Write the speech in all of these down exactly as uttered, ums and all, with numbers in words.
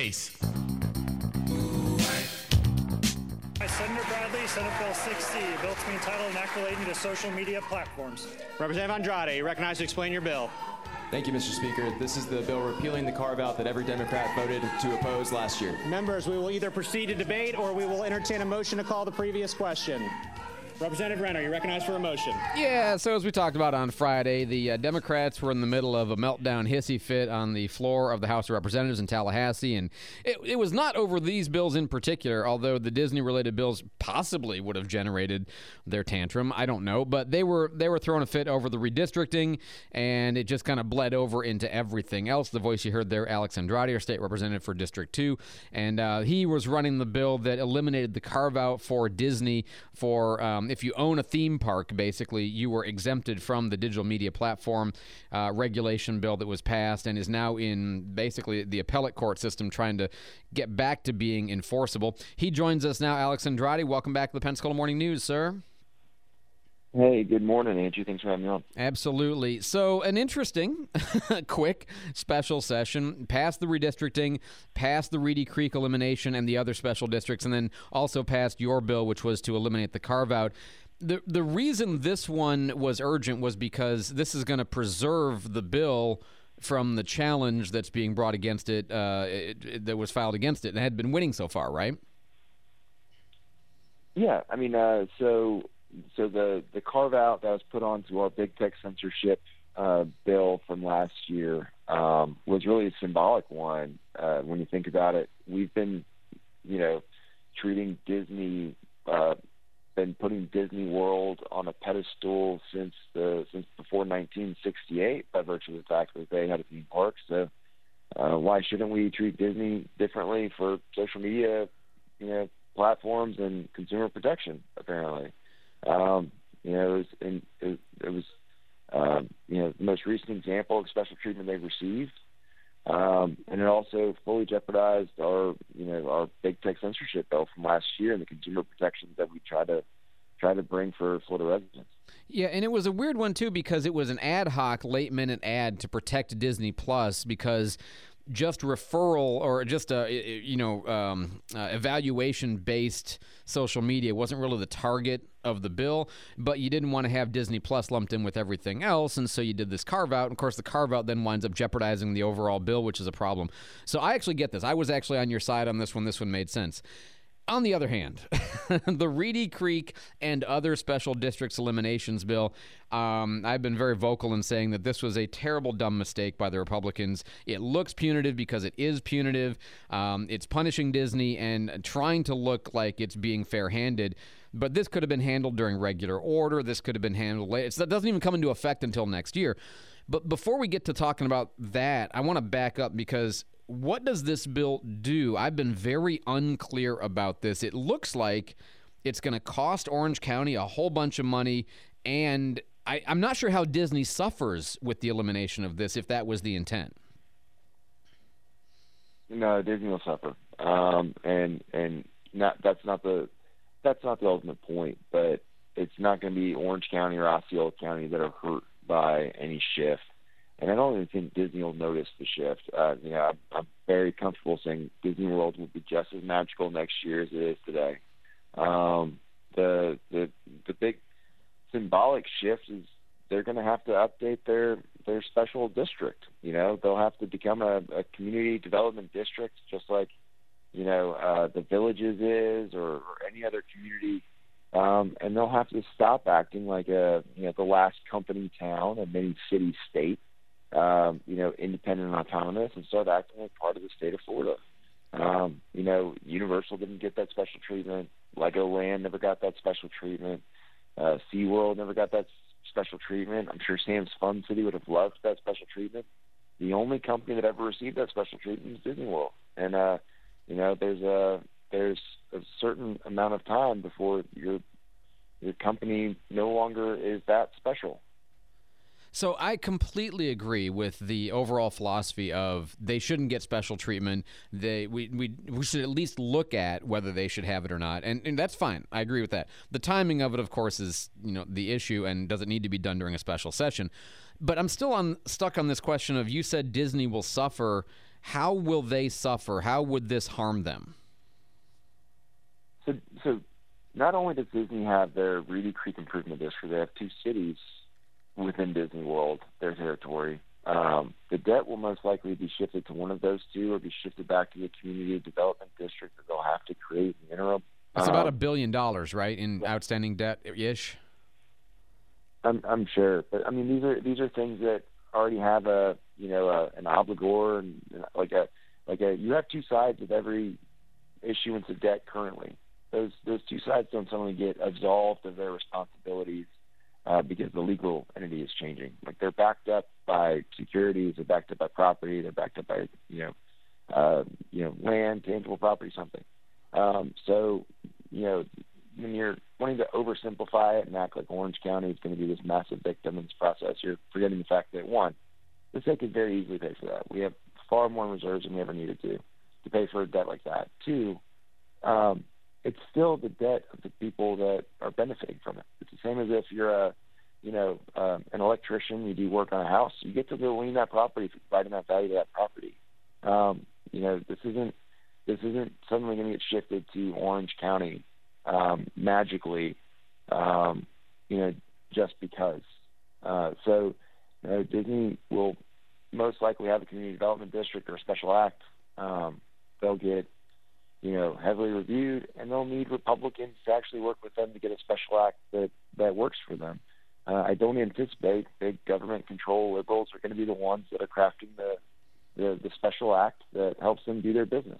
case. Senator Bradley, Senate Bill sixty, a bill to be entitled and act relating to social media platforms. Representative Andrade, you recognize to explain your bill. Thank you, Mister Speaker. This is the bill repealing the carve-out that every Democrat voted to oppose last year. Members, we will either proceed to debate or we will entertain a motion to call the previous question. Representative Renner, you recognize for a motion. Yeah, so as we talked about on Friday, the uh, Democrats were in the middle of a meltdown hissy fit on the floor of the House of Representatives in Tallahassee, and it, it was not over these bills in particular, although the Disney-related bills possibly would have generated their tantrum. I don't know, but they were they were throwing a fit over the redistricting, and it just kind of bled over into everything else. The voice you heard there, Alex Andrade, our state representative for District two, and uh, he was running the bill that eliminated the carve-out for Disney for um, if you own a theme park, basically, you were exempted from the digital media platform uh, regulation bill that was passed and is now in basically the appellate court system trying to get back to being enforceable. He joins us now, Alex Andrade. Welcome back to the Pensacola Morning News, sir. Hey, good morning, Andrew. Thanks for having me on. Absolutely. So an interesting, quick special session, passed the redistricting, passed the Reedy Creek elimination and the other special districts, and then also passed your bill, which was to eliminate the carve-out. The, the reason this one was urgent was because this is going to preserve the bill from the challenge that's being brought against it, uh, it, it, that was filed against it, and had been winning so far, right? Yeah, I mean, uh, so... So the, the carve-out that was put onto our big tech censorship uh, bill from last year um, was really a symbolic one. Uh, when you think about it, we've been, you know, treating Disney, uh, been putting Disney World on a pedestal since the since before nineteen sixty-eight by virtue of the fact that they had a theme park. So uh, why shouldn't we treat Disney differently for social media, you know, platforms and consumer protection? Apparently. Um, you know, it was, in, it, it was um, you know, the most recent example of special treatment they've received, um, and it also fully jeopardized our, you know, our big tech censorship bill from last year and the consumer protections that we try to try to bring for Florida residents. Yeah, and it was a weird one too because it was an ad hoc, late-minute ad to protect Disney Plus because just referral or just a you know um, uh, evaluation-based social media wasn't really the target of the bill, but you didn't want to have Disney Plus lumped in with everything else, and so you did this carve-out. And of course, the carve-out then winds up jeopardizing the overall bill, which is a problem. So I actually get this. I was actually on your side on this one. This one made sense. On the other hand, the Reedy Creek and other special districts eliminations bill, um, I've been very vocal in saying that this was a terrible, dumb mistake by the Republicans. It looks punitive because it is punitive. Um, it's punishing Disney and trying to look like it's being fair-handed. But this could have been handled during regular order. This could have been handled later. It doesn't even come into effect until next year. But before we get to talking about that, I want to back up because what does this bill do? I've been very unclear about this. It looks like it's going to cost Orange County a whole bunch of money, and I, I'm not sure how Disney suffers with the elimination of this, if that was the intent. No, Disney will suffer, um, and and not that's not the that's not the ultimate point. But it's not going to be Orange County or Osceola County that are hurt by any shift. And I don't even think Disney will notice the shift. Uh, you know, I'm, I'm very comfortable saying Disney World will be just as magical next year as it is today. Um, the the the big symbolic shift is they're going to have to update their their special district. You know, they'll have to become a, a community development district, just like you know uh, the Villages is, or, or any other community. Um, and they'll have to stop acting like a you know the last company town, a mini city state. Um, you know, independent and autonomous, and start acting like part of the state of Florida. Um, you know, Universal didn't get that special treatment. Legoland never got that special treatment. Uh, SeaWorld never got that special treatment. I'm sure Sam's Fun City would have loved that special treatment. The only company that ever received that special treatment is Disney World. And, uh, you know, there's a, there's a certain amount of time before your, your company no longer is that special. So I completely agree with the overall philosophy of they shouldn't get special treatment. They we we, we should at least look at whether they should have it or not, and, and that's fine. I agree with that. The timing of it, of course, is you know the issue, and does it need to be done during a special session? But I'm still on stuck on this question of you said Disney will suffer. How will they suffer? How would this harm them? So, so not only does Disney have their Reedy Creek Improvement District, they have two cities within Disney World, their territory. Um, the debt will most likely be shifted to one of those two or be shifted back to the community development district that they'll have to create in the interim. It's um, about a billion dollars, right, in outstanding debt-ish? I'm, I'm sure. But, I mean, these are these are things that already have a, you know, a, an obligor and like a, like a, you have two sides of every issuance of debt currently. Those, those two sides don't suddenly get absolved of their responsibilities Uh, because the legal entity is changing. Like they're backed up by securities, they're backed up by property, they're backed up by you know, uh, you know, land, tangible property, something. Um, so, you know, when you're wanting to oversimplify it and act like Orange County is going to be this massive victim in this process, you're forgetting the fact that one, the state could very easily pay for that. We have far more reserves than we ever needed to to pay for a debt like that. Two, um, it's still the debt of the people that are benefiting from it. It's the same as if you're a, you know, um, an electrician, you do work on a house, you get to go lean that property for providing that value to that property. Um, you know, this isn't this isn't suddenly going to get shifted to Orange County um, magically, um, you know, just because. Uh, so, you know, Disney will most likely have a community development district or a special act. Um, they'll get you know, heavily reviewed, and they'll need Republicans to actually work with them to get a special act that, that works for them. Uh, I don't anticipate big government control liberals are going to be the ones that are crafting the, the, the special act that helps them do their business.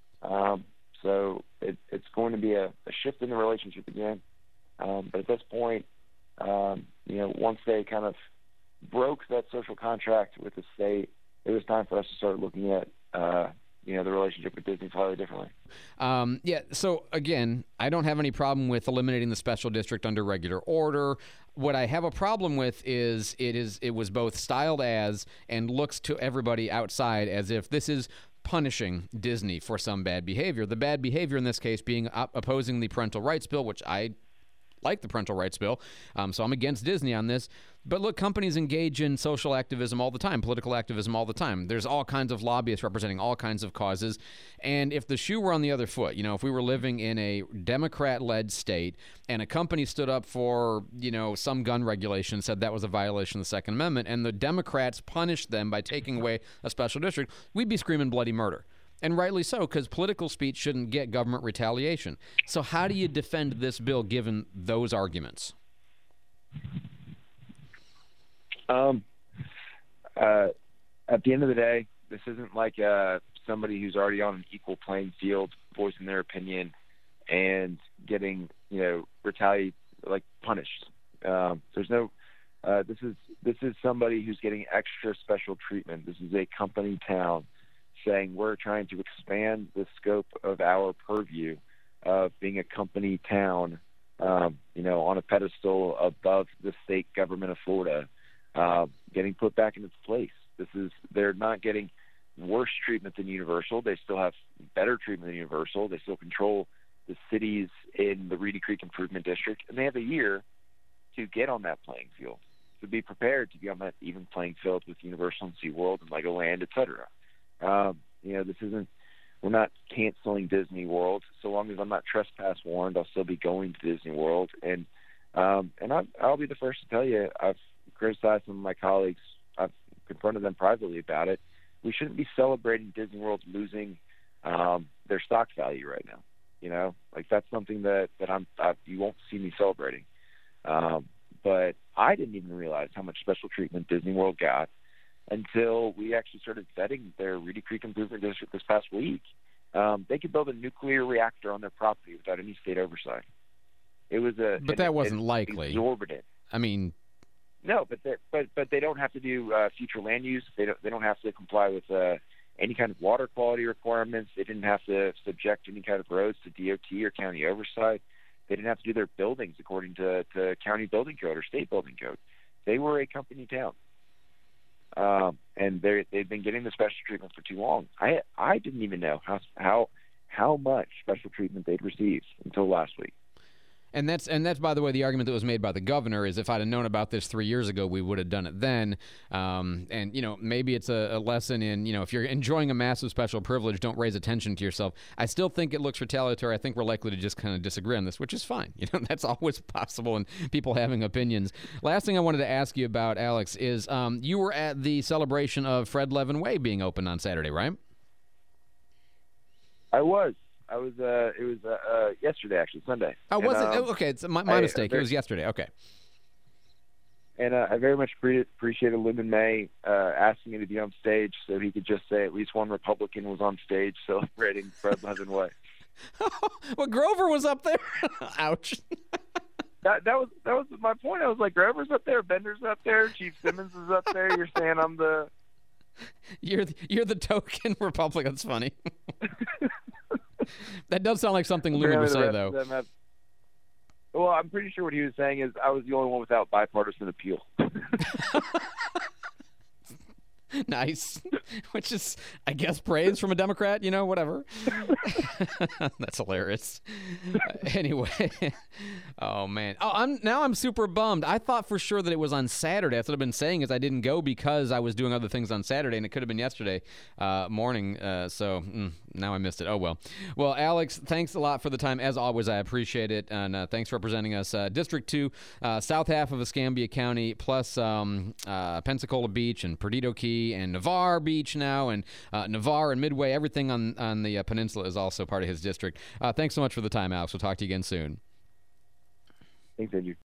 Um, so it, it's going to be a, a shift in the relationship again. Um, but at this point, um, you know, once they kind of broke that social contract with the state, it was time for us to start looking at uh, you know, the relationship with Disney slightly differently. Um, yeah, so again, I don't have any problem with eliminating the special district under regular order. What I have a problem with is it is it was both styled as and looks to everybody outside as if this is punishing Disney for some bad behavior. The bad behavior in this case being op- opposing the parental rights bill, which I like the parental rights bill, um, so I'm against Disney on this. But look, companies engage in social activism all the time, political activism all the time. There's all kinds of lobbyists representing all kinds of causes. And if the shoe were on the other foot, you know, if we were living in a Democrat-led state and a company stood up for, you know, some gun regulation, said that was a violation of the Second Amendment, and the Democrats punished them by taking away a special district, we'd be screaming bloody murder. And rightly so, because political speech shouldn't get government retaliation. So how do you defend this bill given those arguments? Um, uh, at the end of the day, this isn't like uh, somebody who's already on an equal playing field voicing their opinion and getting, you know, retaliate, like punished. Um, there's no. Uh, this is this is somebody who's getting extra special treatment. This is a company town saying we're trying to expand the scope of our purview of being a company town, um, you know, on a pedestal above the state government of Florida, uh, getting put back in its place. This is, they're not getting worse treatment than Universal. They still have better treatment than Universal. They still control the cities in the Reedy Creek Improvement District, and they have a year to get on that playing field, to be prepared to be on that even playing field with Universal and SeaWorld and Legoland, et cetera. Um, you know, this isn't, we're not canceling Disney World. So long as I'm not trespass warned, I'll still be going to Disney World. And, um, and I, I'll be the first to tell you, I've criticized some of my colleagues. I've confronted them privately about it. We shouldn't be celebrating Disney World losing, um, their stock value right now. You know, like that's something that, that I'm, I, you won't see me celebrating. Um, but I didn't even realize how much special treatment Disney World got until we actually started vetting their Reedy Creek Improvement District this past week. Um, they could build a nuclear reactor on their property without any state oversight. It was a, but that an, wasn't an likely. Exorbitant. I mean, no, but but but they don't have to do uh, future land use. They don't they don't have to comply with uh, any kind of water quality requirements. They didn't have to subject any kind of roads to D O T or county oversight. They didn't have to do their buildings according to, to county building code or state building code. They were a company town. Um, and they they've been getting the special treatment for too long. I I didn't even know how how how much special treatment they'd received until last week. And that's and that's by the way the argument that was made by the governor is if I'd have known about this three years ago, we would have done it then. Um, and you know maybe it's a, a lesson in you know if you're enjoying a massive special privilege, don't raise attention to yourself. I still think it looks retaliatory. I think we're likely to just kind of disagree on this, which is fine. You know that's always possible, and people having opinions. Last thing I wanted to ask you about, Alex, is um, you were at the celebration of Fred Levin Way being opened on Saturday, right? I was. I was. Uh, it was uh, uh, yesterday, actually, Sunday. Oh, was and, it? um, Oh, okay, it's my, my I, mistake. I, it was yesterday. Okay. And uh, I very much pre- appreciated Lyndon May uh, asking me to be on stage so he could just say at least one Republican was on stage celebrating Fred Levin Way. Well, Grover was up there. Ouch. That that was that was my point. I was like, Grover's up there, Bender's up there, Chief Simmons is up there. You're saying I'm the You're the, you're the token Republican. That's funny. That does sound like something Luna would say, though. Have, well, I'm pretty sure what he was saying is I was the only one without bipartisan appeal. Nice. Which is, I guess, praise from a Democrat, you know, whatever. That's hilarious. Uh, anyway. Oh, man. Oh, I'm now I'm super bummed. I thought for sure that it was on Saturday. That's what I've been saying is I didn't go because I was doing other things on Saturday, and it could have been yesterday uh, morning. Uh, so mm, now I missed it. Oh, well. Well, Alex, thanks a lot for the time. As always, I appreciate it. And uh, thanks for representing us. Uh, District two, uh, south half of Escambia County, plus um, uh, Pensacola Beach and Perdido Key and Navarre Beach now, and uh, Navarre and Midway, everything on, on the uh, peninsula is also part of his district. Uh, thanks so much for the time, Alex. We'll talk to you again soon. Thanks, Andrew.